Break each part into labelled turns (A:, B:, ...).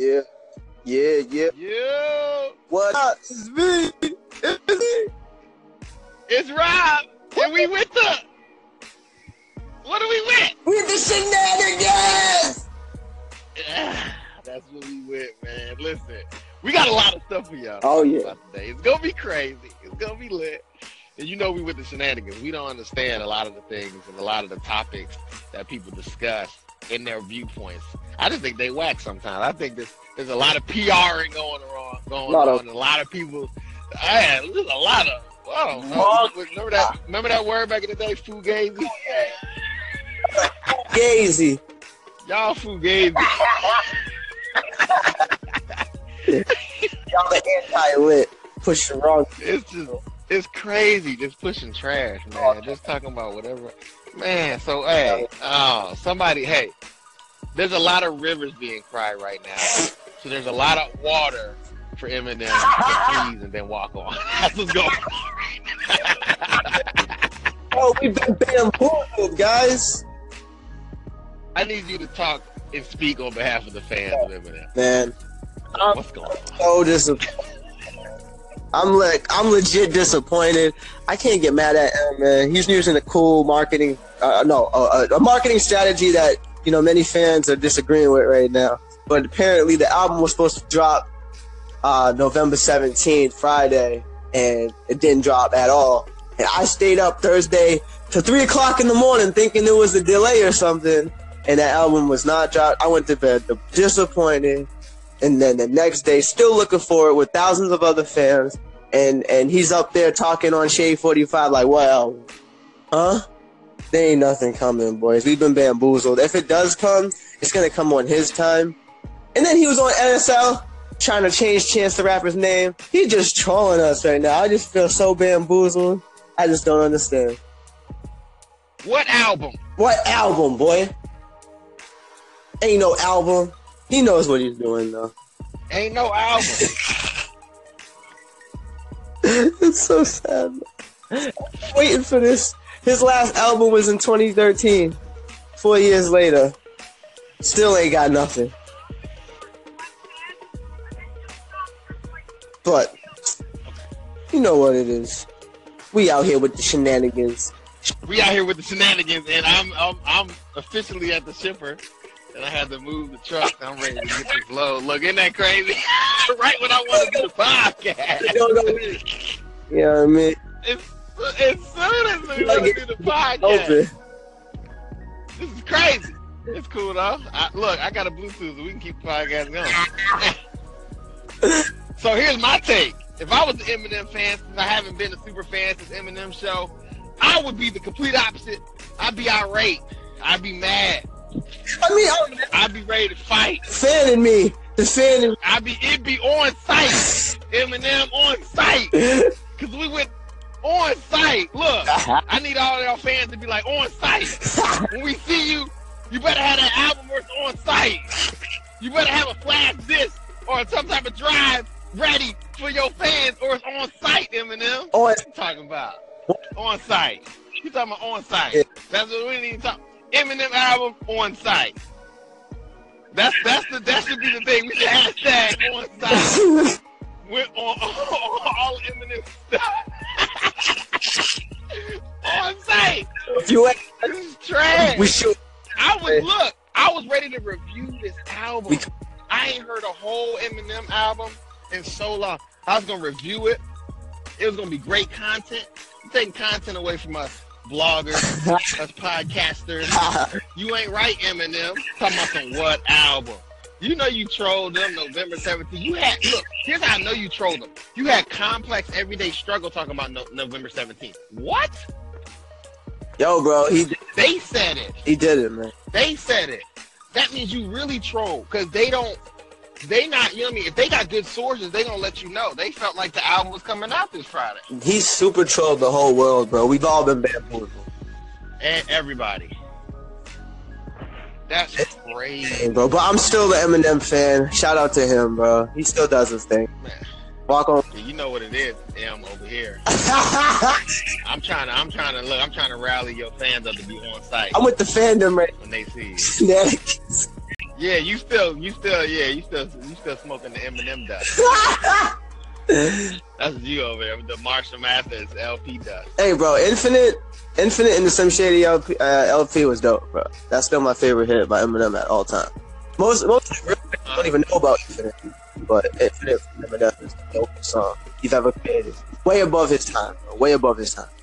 A: Yeah, yeah, yeah.
B: Yeah.
A: What up? It's me. It's me.
B: It's Rob. And we with the... What are we with?
A: With the shenanigans!
B: That's what we with, man. Listen, we got a lot of stuff for y'all.
A: Oh, yeah.
B: About today. It's going to be crazy. It's going to be lit. And you know we with the shenanigans. We don't understand a lot of the things and a lot of the topics that people discuss in their viewpoints. I just think they whack sometimes. I think there's a lot of PRing going on. And a lot of people, there's a lot of, I don't know. Remember that word back in the day, fugazi?
A: Fugazi.
B: Y'all fugazi.
A: Y'all the anti-lit. Push the wrong.
B: It's crazy just pushing trash, man. Just talking about whatever. Man, so, hey, there's a lot of rivers being cried right now. So there's a lot of water for Eminem to freeze and then walk on. That's what's going on right now.
A: Oh, we've been bamboozled, guys.
B: I need you to talk and speak on behalf of the fans of Eminem.
A: Man.
B: What's going on?
A: So disappointed. I'm legit disappointed. I can't get mad at him, man. He's using a cool marketing, a marketing strategy that, you know, many fans are disagreeing with right now. But apparently the album was supposed to drop November 17th, Friday, and it didn't drop at all. And I stayed up Thursday to 3 o'clock in the morning thinking it was a delay or something, and that album was not dropped. I went to bed disappointed. And then the next day, still looking for it with thousands of other fans. And he's up there talking on Shade 45 like, well, huh? There ain't nothing coming, boys. We've been bamboozled. If it does come, it's going to come on his time. And then he was on NSL trying to change Chance the Rapper's name. He's just trolling us right now. I just feel so bamboozled. I just don't understand.
B: What album?
A: What album, boy? Ain't no album. He knows what he's doing, though.
B: Ain't no album.
A: It's so sad. I'm waiting for this. His last album was in 2013. 4 years later. Still ain't got nothing. But, you know what it is. We out here with the shenanigans.
B: And I'm officially at the shipper. And I had to move the truck. I'm ready to get this load. Look, isn't that crazy? Right when I want to do the podcast.
A: You know what I mean?
B: As soon as we want to do the podcast. This is crazy. It's cool, though. I got a Bluetooth, so we can keep the podcast going. So here's my take. If I was an Eminem fan, since I haven't been a super fan since Eminem show, I would be the complete opposite. I'd be irate. I'd be mad.
A: I mean,
B: I'd be ready to fight.
A: Fanning me.
B: It'd be on site. Eminem on site. Cause we went on site. Look, I need all of y'all fans to be like on site. When we see you, you better have that album where it's on site. You better have a flash disc or some type of drive ready for your fans, or it's on site, Eminem. What you talking about? On site. You talking about on site? Yeah. That's what we need to talk. Eminem album on site. That should be the thing. We should hashtag on site. We're on all Eminem stuff. On site. This is trash.
A: We should.
B: I was ready to review this album. I ain't heard a whole Eminem album in so long. I was gonna review it. It was gonna be great content. You're taking content away from us bloggers, us podcasters. You ain't right, Eminem. Talking about some what album? You know you trolled them November 17th. Look, here's how I know you trolled them. You had Complex Everyday Struggle talking about November 17th. What?
A: Yo, bro,
B: they said it.
A: He did it, man.
B: They said it. That means you really troll, because they not, you know what I mean? If they got good sources, they gonna let you know. They felt like the album was coming out this Friday.
A: He's super trolled the whole world, bro. We've all been bamboozled.
B: And everybody. That's crazy.
A: Hey, bro, but I'm still the Eminem fan. Shout out to him, bro. He still does his thing.
B: Man.
A: Walk on.
B: Yeah, you know what it is, M over here. I'm trying to rally your fans up to be on site.
A: I'm with the fandom right
B: when they see you.
A: Shenanigans.
B: Yeah, you still smoking the Eminem dust. That's you over there with the Marshall Mathers LP dust.
A: Hey, bro, Infinite in the Slim Shady LP was dope, bro. That's still my favorite hit by Eminem at all time. Most people don't even know about Infinite, but Infinite from Eminem is the dopest song he's ever created. Way above his time, bro. Way above his time.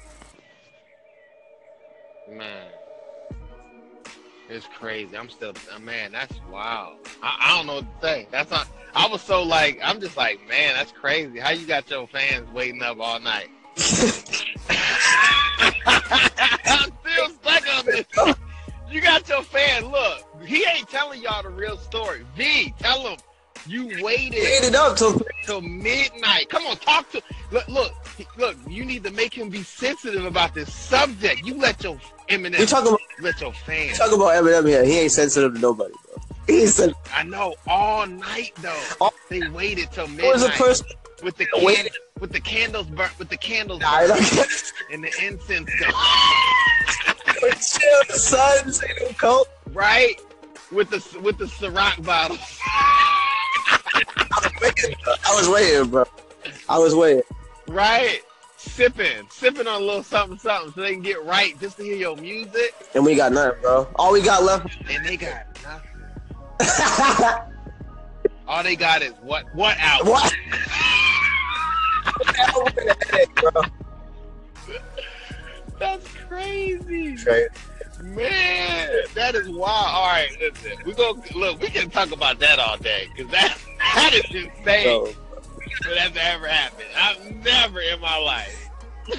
B: Man. It's crazy. I'm still, man, that's wild. I don't know what to say. That's not, I was so like, I'm just like, man, that's crazy. How you got your fans waiting up all night? I'm still stuck on this. You got your fan, look, he ain't telling y'all the real story. V, tell him you waited
A: up
B: till midnight. Come on, talk to, look, you need to make him be sensitive about this subject. You let your Eminem, let your fans.
A: Talk about Eminem here. He ain't sensitive to nobody, bro.
B: I know, all night though. They waited till midnight.
A: Was a person
B: with the candles burnt, and the incense going.
A: Chill, son, say no coke.
B: Right, with the Ciroc bottles.
A: I was waiting, bro.
B: Right, sipping on a little something so they can get right just to hear your music.
A: And we got nothing, bro. All we got left.
B: And they got nothing. All they got is what album?
A: What? Bro.
B: That's crazy.
A: Right.
B: Man, that is wild. All right, listen. We can talk about that all day because that is insane. So that's ever happened. I've never in my life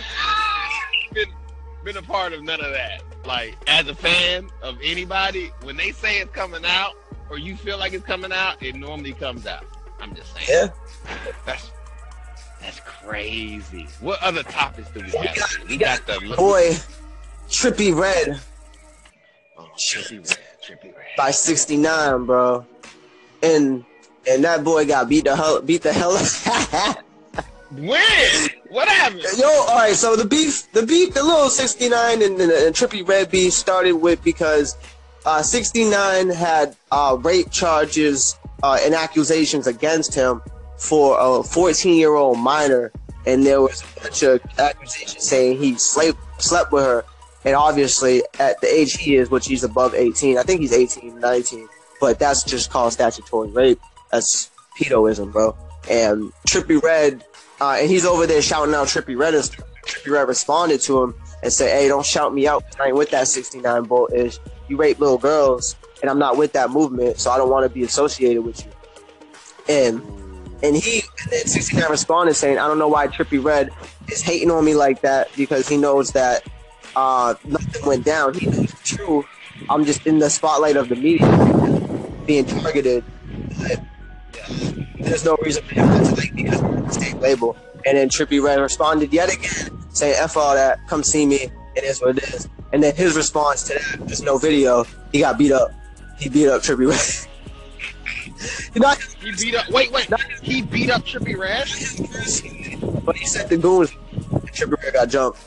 B: been a part of none of that. Like, as a fan of anybody, when they say it's coming out or you feel like it's coming out, it normally comes out. I'm just saying.
A: Yeah.
B: That's crazy. What other topics do we have? We got the
A: boy Trippie Redd.
B: Oh, Trippie Redd.
A: By 69, bro. And that boy got beat the hell up.
B: When? What happened?
A: Yo, all right. So the little 69 and Trippie Redd beef started with because 69 had rape charges and accusations against him for a 14-year-old minor, and there was a bunch of accusations saying he slept with her, and obviously at the age he is, which he's above 18, I think he's 18, 19, but that's just called statutory rape. That's pedoism, bro. And Trippie Redd, and he's over there shouting out Trippie Redd, and Trippie Redd responded to him and said, hey, don't shout me out, I ain't with that 69 bullish. You rape little girls, and I'm not with that movement, so I don't want to be associated with you. And then 69 responded saying, I don't know why Trippie Redd is hating on me like that, because he knows that nothing went down. He knows it's true. I'm just in the spotlight of the media being targeted. But there's no reason for him to like me because we're on the same label. And then Trippie Redd responded yet again saying, F all that, come see me, it is what it is. And then his response to that, there's no video, he got beat up. He beat up Trippie Redd.
B: He beat up. Wait. He beat up Trippie Redd.
A: But he said the goons. And Trippie Redd got jumped.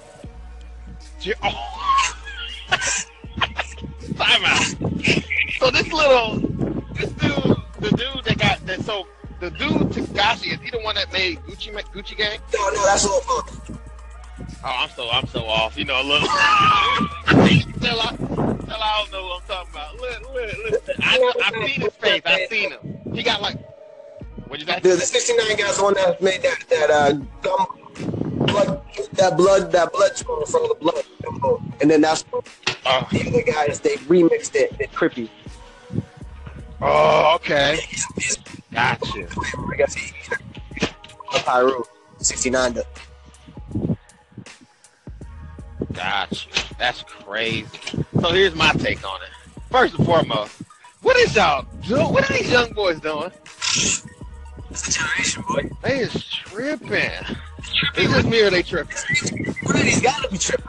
B: Oh. Time out. So the dude that got that. So the dude Tekashi, is he the one that made Gucci Gang?
A: No, that's a little fun.
B: Oh, I'm so off. You know, a little. Tell I don't know what I'm talking about. Listen. I've seen his face. I've seen him. He got like. What you got?
A: The 69 guy's the one that made that blood tour from the blood. And then that's the other guys, they remixed it with Trippie.
B: Oh, okay. Gotcha.
A: I guess he Pyro 69.
B: Gotcha. That's crazy. So here's my take on it. First and foremost, what is y'all doing? What are these young boys doing?
A: It's a generation, boy.
B: They is tripping. Is this me or they tripping?
A: He's gotta be tripping.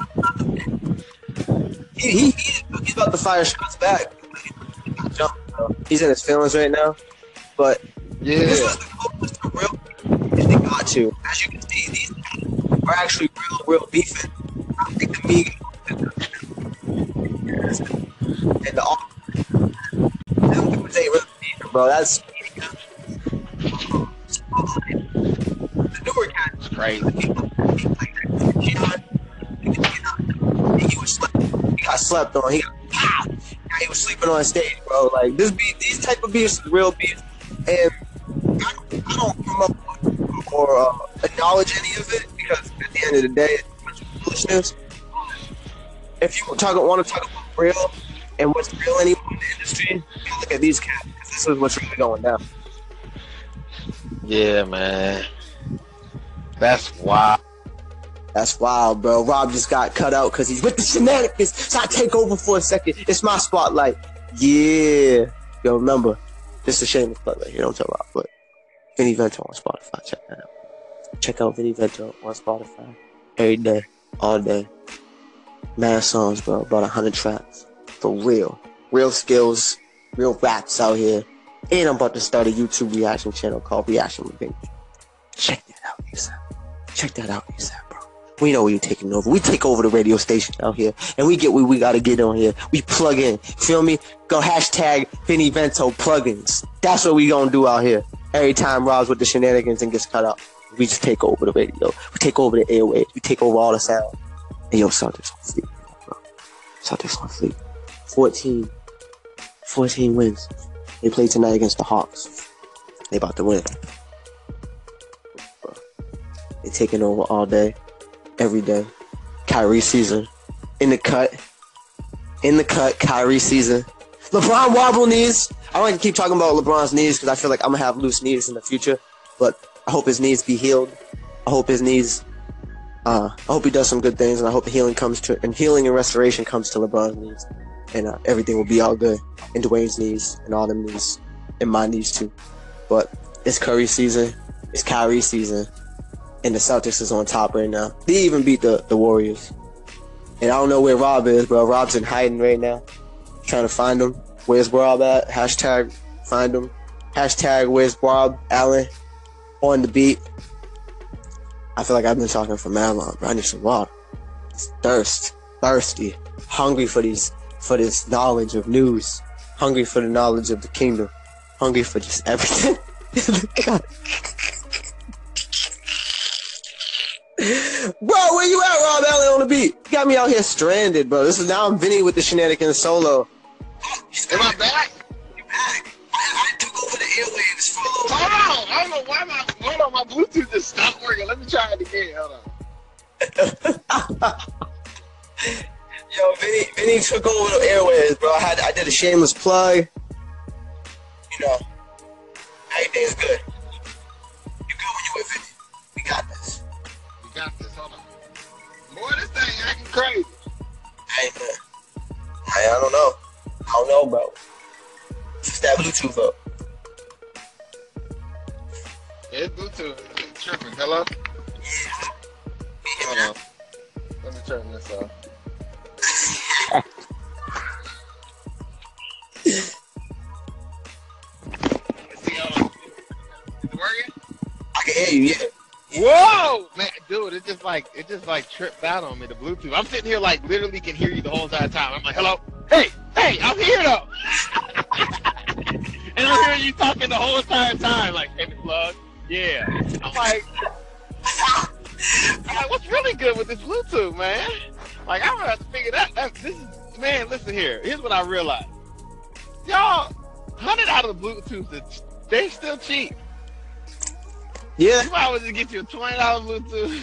A: He's about to fire shots back. He's in his feelings right now. But
B: yeah,
A: this was the real if they got to. As you can see, these are actually real beefing. I think the Migos and the bro. That's the newer cat.
B: It's crazy.
A: He got slept on. He was sleeping on stage, bro. Like this beat, these type of beats, is real beats, and I don't promote or acknowledge any of it because at the end of the day, it's a bunch of foolishness. If you want to talk about real and what's real anymore in the industry, you look at these cats because this is what's really going down.
B: Yeah, man. That's wild.
A: That's wild, bro. Rob just got cut out because he's with the shenanigans. So I take over for a second. It's my spotlight. Yeah. Yo, remember, this is a shameless plug right here. Don't tell Rob, but Vinny Vento on Spotify. Check that out. Check out Vinny Vento on Spotify. Every day, all day. Mad songs, bro. About 100 tracks. For real. Real skills. Real raps out here. And I'm about to start a YouTube reaction channel called Reaction with Vinny. Check that out, ASAP. Check that out, ASAP, bro. We know we're taking over. We take over the radio station out here, and we get what we gotta get on here. We plug in. Feel me? Go hashtag Vinny Vento plugins. That's what we gonna do out here. Every time Rob's with the shenanigans and gets cut out, we just take over the radio. We take over the airwaves. We take over all the sound. And yo, Celtics on fleek, bro. Celtics on fleek. 14 wins. They play tonight against the Hawks. They about to win. Bro. They taking over all day. Every day. Kyrie season. In the cut. Kyrie season. LeBron wobble knees. I don't like to keep talking about LeBron's knees because I feel like I'm going to have loose knees in the future. But I hope his knees be healed. I hope his knees... I hope he does some good things, and I hope healing and restoration comes to LeBron's knees. And everything will be all good. And Dwayne's knees, and all them knees. And my knees too. But it's Curry season. It's Kyrie season. And the Celtics is on top right now. They even beat the Warriors. And I don't know where Rob is, bro. Rob's in hiding right now. Trying to find him. Where's Rob at? Hashtag find him. Hashtag where's Rob Allen on the beat. I feel like I've been talking for mad long, bro. I need some water. It's thirsty, hungry for this knowledge of news, hungry for the knowledge of the kingdom, hungry for just everything. Bro, where you at, Rob Allen on the beat? You got me out here stranded, bro. Now I'm Vinny with the shenanigans solo.
B: Am I back?
A: You back? I took over the airwaves for a little bit.
B: Hold on. I don't know why my Bluetooth just stopped working. Let me try it again. Hold on.
A: Yo, Vinny took over the airwaves, bro. I did a shameless plug. You know, everything's good. You good when you with Vinny? We got this.
B: We got this. Hold on. Boy, this thing acting crazy.
A: Hey, man. I don't know. I don't know, bro. Fix that Bluetooth up.
B: It's Bluetooth. It's tripping. Hello?
A: Yeah.
B: Hold on. Let me turn this off. See, is it working?
A: I can hear you, yeah.
B: Whoa, man, dude, it just like tripped out on me, the Bluetooth. I'm sitting here like literally can hear you the whole entire time. I'm like, hello, hey, I'm here though. And I'm hearing you talking the whole entire time, like, hey, plug, yeah. I'm like, what's really good with this Bluetooth, man? Like, I'm gonna have to figure that. This is, man, listen here. Here's what I realized. Y'all, 100 out of the Bluetooth, they still cheap.
A: Yeah.
B: You might as well just get you a $20 Bluetooth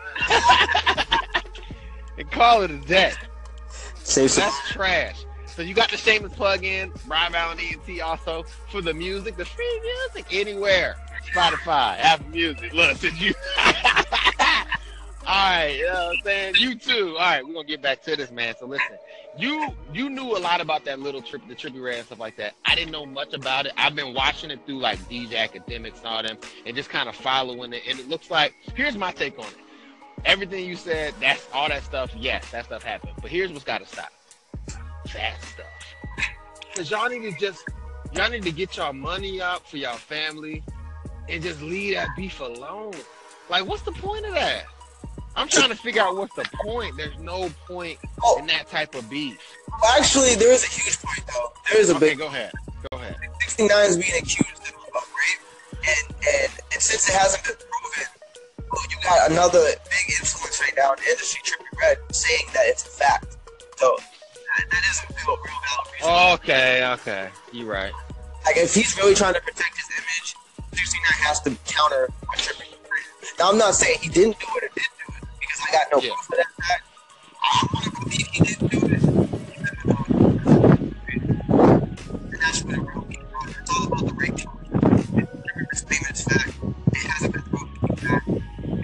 B: and call it a day.
A: Save some.
B: That's trash. So you got the shameless plug-in, Brian Allen ENT also for the music, the free music anywhere. Spotify, Apple Music. Look, did you? All right, you know what I'm saying? You too. All right, we're gonna get back to this, man. So listen, you knew a lot about that little trip, the Trippie Redd and stuff like that. I didn't know much about it. I've been watching it through like DJ Academics and all them, and just kind of following it. And it looks like, here's my take on it. Everything you said, that's all that stuff. Yes, that stuff happened. But here's what's got to stop. That stuff. Cause y'all need to get y'all money up for y'all family, and just leave that beef alone. Like, what's the point of that? I'm trying to figure out what's the point. There's no point in that type of beef.
A: Well, actually, there is a huge point, though. There is a big.
B: Go ahead.
A: 69 is being accused of rape, and since it hasn't been proven, well, you got another big influence right now in the industry, Trippie Redd, saying that it's a fact. So that is a real valid reason.
B: Okay, you're right.
A: Like, if he's really trying to protect his image, 69 has to counter what Trippie Redd. Now, I'm not saying he didn't do it or did do it, because I got no proof for that fact. I want to believe he didn't do it. And that's what it really is. It's all about the rape charge. Trippie Redd's statement is fact. It hasn't been proven to be fact.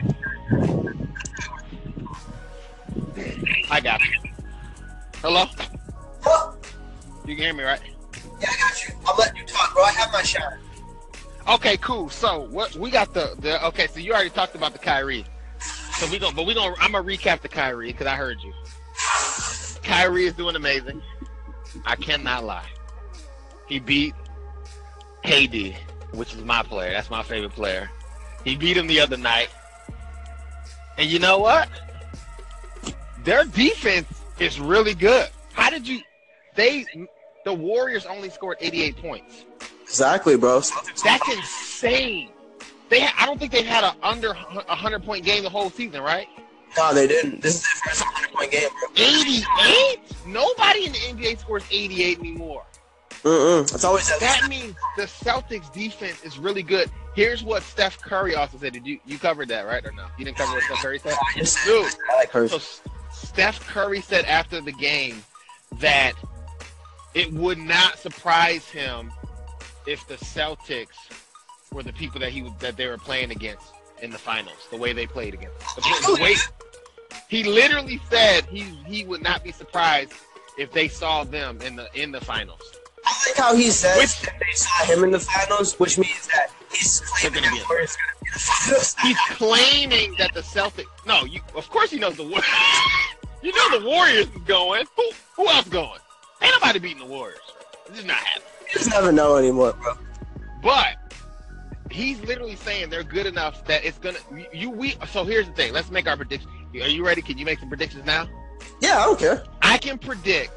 B: I got you. Hello?
A: Huh?
B: You can hear me, right?
A: Yeah, I got you. I'm letting you talk, bro. I have my shot.
B: Okay, cool. So what we got the okay. So you already talked about the Kyrie. So I'm gonna recap the Kyrie because I heard you. Kyrie is doing amazing. I cannot lie. He beat KD, which is my player. That's my favorite player. He beat him the other night. And you know what? Their defense is really good. How did you? The Warriors only scored 88 points.
A: Exactly, bro.
B: That's insane. I don't think they've had an under 100-point game the whole season, right?
A: No, they didn't. This is their first 100-point game, bro.
B: 88? Nobody in the NBA scores 88 anymore.
A: It's always
B: that means the Celtics defense is really good. Here's what Steph Curry also said. Did you covered that, right, or no? You didn't cover what Steph Curry said? Dude,
A: I like her.
B: so Steph Curry said after the game that it would not surprise him if the Celtics were the people that they were playing against in the finals, the way they played against them. He literally said he would not be surprised if they saw them in the finals.
A: I like how he says that they saw him in the finals, which means that he's claiming that Warriors going to be in the finals.
B: He's claiming that the Celtics. No, of course he knows the Warriors. You know the Warriors is going. Who else going? Ain't nobody beating the Warriors. This is not happening.
A: You just never know anymore, bro.
B: But he's literally saying they're good enough that it's gonna. So here's the thing. Let's make our prediction. Are you ready? Can you make some predictions now?
A: Yeah, I don't care.
B: I can predict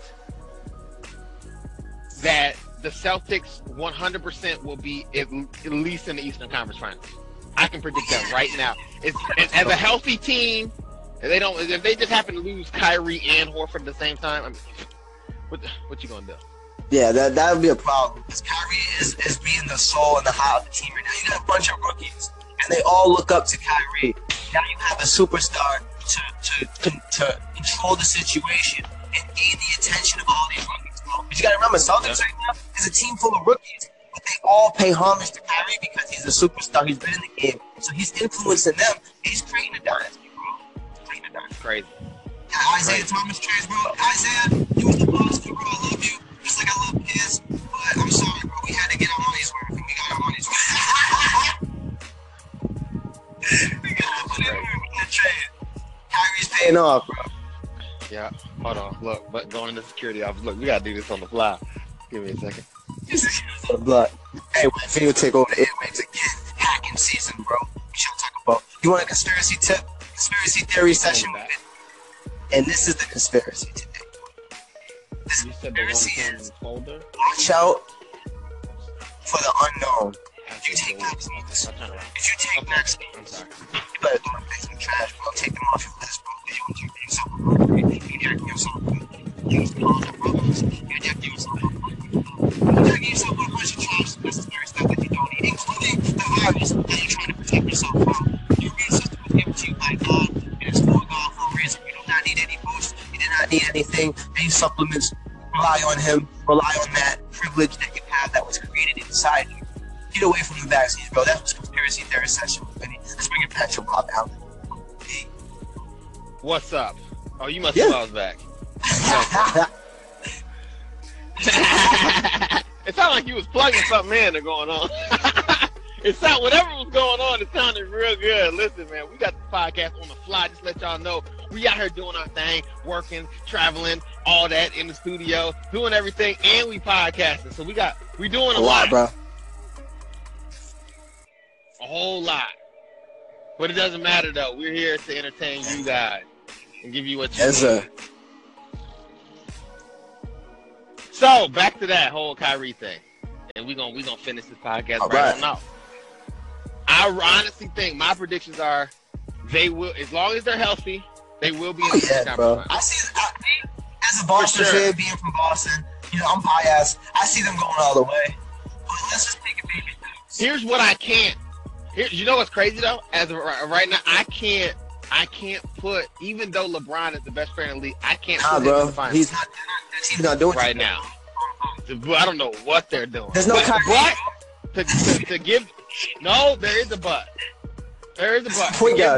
B: that the Celtics 100% will be at least in the Eastern Conference Finals. I can predict that right now. As a healthy team, if they just happen to lose Kyrie and Horford at the same time, I mean, what you gonna do?
A: Yeah, that would be a problem because Kyrie is being the soul and the heart of the team right now. You got a bunch of rookies, and they all look up to Kyrie. Now you have a superstar to control the situation and gain the attention of all these rookies, bro. But you got to remember, Celtics right now is a team full of rookies, but they all pay homage to Kyrie because he's a superstar. He's been in the game, so he's influencing them. He's creating a dynasty, bro. He's creating a dynasty.
B: Crazy.
A: Yeah, Isaiah Thomas trades, bro. Isaiah, you was the boss, bro. I love you. Just like I love his, but I'm sorry, bro. We had to get our money's worth, and we got our money's worth. We got our money's worth with that trade. Kyrie's paying off, bro.
B: Yeah, hold on. Look, but going into security office. Look, we gotta do this on the fly. Give me a second.
A: On the block. Hey, when video take over the airwaves again, hacking season, bro. We shall talk about. You want a conspiracy tip? Conspiracy theory session? And this is the conspiracy today. This conspiracy is watch out for the unknown. If you take vaccines,
B: I'm sorry.
A: You better throw them things in the trash, bro. Take them off your list, bro. You inject yourself with mercury. You inject yourself with you inject yourself with a bunch of trash necessary stuff that you don't need, including the virus that you're trying to protect yourself from. Your immune system was given to you by God, and it's for God for a reason. You do not need any boost. You do not need anything. Any supplements. Rely on him. Rely on that privilege that you have that was created inside you. Get away from the vaccines, bro. That was conspiracy theory session with Benny. Let's bring it back to Rob Allen. Hey.
B: What's up? Oh, you must have I was back. It sounded like you was plugging something in or going on. Whatever was going on, it sounded real good. Listen, man, we got the podcast on the fly. Just let y'all know we out here doing our thing, working, traveling, all that in the studio, doing everything, and we podcasting. So we doing a lot,
A: bro.
B: A whole lot. But it doesn't matter though. We're here to entertain you guys and give you what you need. So back to that whole Kyrie thing. and we gonna finish this podcast
A: All
B: right
A: right.
B: on out. I honestly think my predictions are they will, as long as they're healthy, they will be in the
A: Yeah, bro.
B: conference
A: I
B: finals.
A: see. As a Boston
B: For sure.
A: fan, being from Boston, I'm biased. I see them going all the way. But let's just take a baby steps.
B: Here's what I can't. You know what's crazy though? As of right now, I can't put, even though LeBron is the best player in the league, I can't
A: Nah,
B: put him in
A: bro.
B: the finals
A: He's not. That team's not doing
B: right
A: it.
B: now. I don't know what they're doing.
A: There's no Kyrie.
B: But to give, no, there is a but. There is a but.
A: Point guard.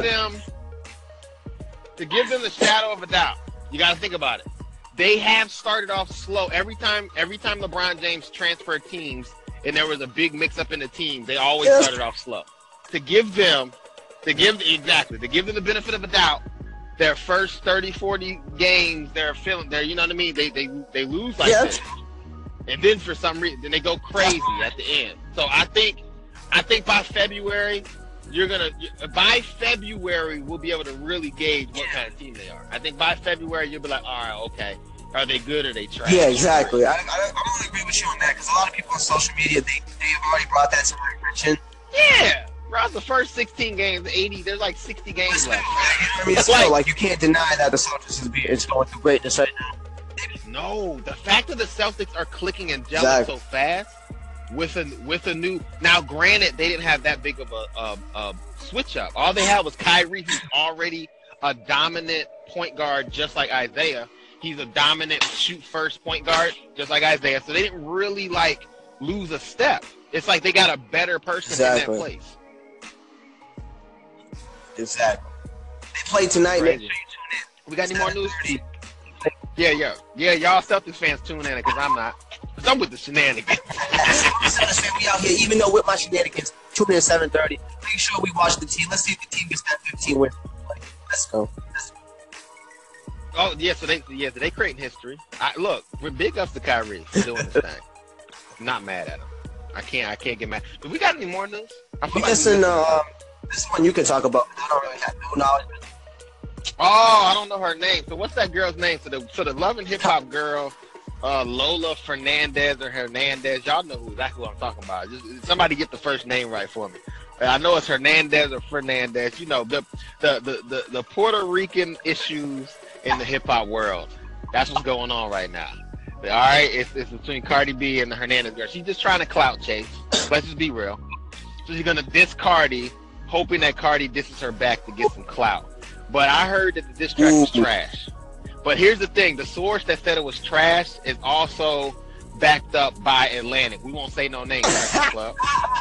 B: To give them the shadow of a doubt, you got to think about it. They have started off slow. Every time LeBron James transferred teams and there was a big mix-up in the team, they always started off slow. To give them the benefit of a doubt, their first 30, 40 games, you know what I mean? They lose like this. And then for some reason, then they go crazy at the end. So I think by February, by February, we'll be able to really gauge what kind of team they are. I think by February, you'll be like, all right, okay. Are they good or are they trash?
A: Yeah, exactly. I'm going to agree with you on that because a lot of people on social media, they've already brought that to my attention.
B: Yeah. Bro, the first 16 games, 80, there's like 60 games left.
A: I mean, it's like you can't deny that the Celtics is going through greatness right now.
B: No, the fact that the Celtics are clicking and gelling so fast with a new. Now, granted, they didn't have that big of a switch up. All they had was Kyrie, who's already a dominant point guard, just like Isaiah. He's a dominant shoot first point guard, just like Isaiah. So they didn't really lose a step. It's like they got a better person in that place.
A: Exactly. They play tonight.
B: We got any more news? Yeah. Y'all Celtics fans tune in because I'm not. Because I'm with the shenanigans.
A: We out here, even though with my shenanigans, tune in at 7:30. Make sure we watch the team. Let's see if the team gets that 15 win. Let's go.
B: Oh yeah, so they creating history. Look, we're big ups to Kyrie for doing this thing. I'm not mad at him. I can't get mad. Do we got any more news?
A: We missing this one you can talk about. I don't really have no knowledge.
B: Oh, I don't know her name. So what's that girl's name? So the Love and Hip Hop girl, Lola Fernandez or Hernandez. Y'all know exactly who I'm talking about. Just somebody get the first name right for me. I know it's Hernandez or Fernandez. You know, the Puerto Rican issues in the hip hop world. That's what's going on right now. All right, it's between Cardi B and the Hernandez girl. She's just trying to clout chase. Let's just be real. So she's gonna diss Cardi, hoping that Cardi disses her back to get some clout. But I heard that the diss track was trash. But here's the thing: the source that said it was trash is also backed up by Atlantic. We won't say no names, Club.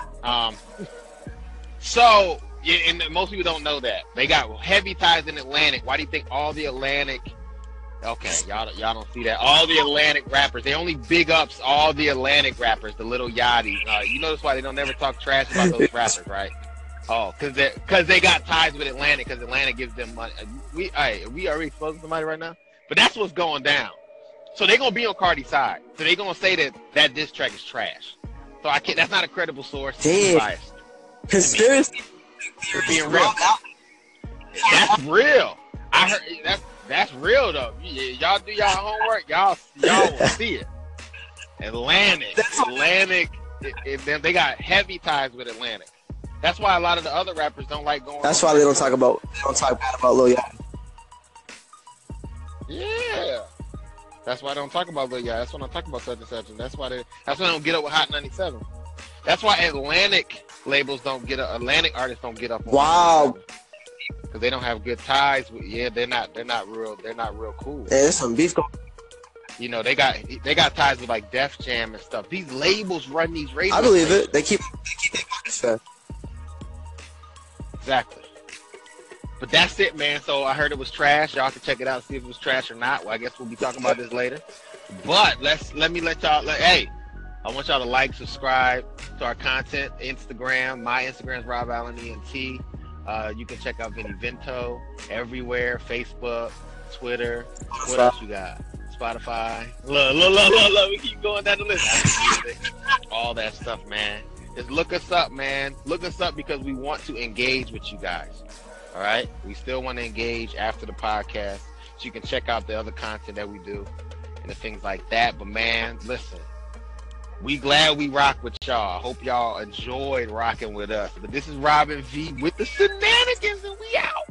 B: So, and most people don't know that they got heavy ties in Atlantic. Why do you think all the Atlantic? Okay, y'all don't see that. All the Atlantic rappers, they only big ups all the Atlantic rappers, the Little Yachty. You notice why they don't never talk trash about those rappers, right? Oh, because they got ties with Atlantic, because Atlantic gives them money. We already exposing somebody right now? But that's what's going down. So they're going to be on Cardi's side. So they're going to say that diss track is trash. So that's not a credible source.
A: Damn.
B: Biased.
A: Conspiracy.
B: Being real. That's real. I heard that's real though. Y'all do y'all homework. Y'all will see it. Atlantic. They got heavy ties with Atlantic. That's why a lot of the other rappers don't like going.
A: That's why they don't talk bad about Lil Yachty.
B: Yeah. That's why I don't talk about Lil Yachty. That's when I talk about such and such. And that's why I don't get up with Hot 97. That's why Atlantic labels don't get up. Atlantic artists don't get up.
A: Wow.
B: Because they don't have good ties. They're not real cool.
A: Yeah, there's some beef going.
B: You know, they got ties with like Def Jam and stuff. These labels run these radio.
A: I believe it. They keep their pockets fat.
B: Exactly. But that's it, man. So I heard it was trash. Y'all can check it out and see if it was trash or not. Well, I guess we'll be talking about this later. But let me let y'all. Hey, I want y'all to like, subscribe to our content. Instagram. My Instagram is Rob Allen ENT. You can check out Vinny Vento everywhere. Facebook, Twitter. What else you got? Spotify. Look. We keep going down the list. All that stuff, man. Just look us up, man. Look us up because we want to engage with you guys. All right? We still want to engage after the podcast. So you can check out the other content that we do and the things like that. But, man, listen. We glad we rock with y'all. Hope y'all enjoyed rocking with us. But this is Robin V with the shenanigans, and we out.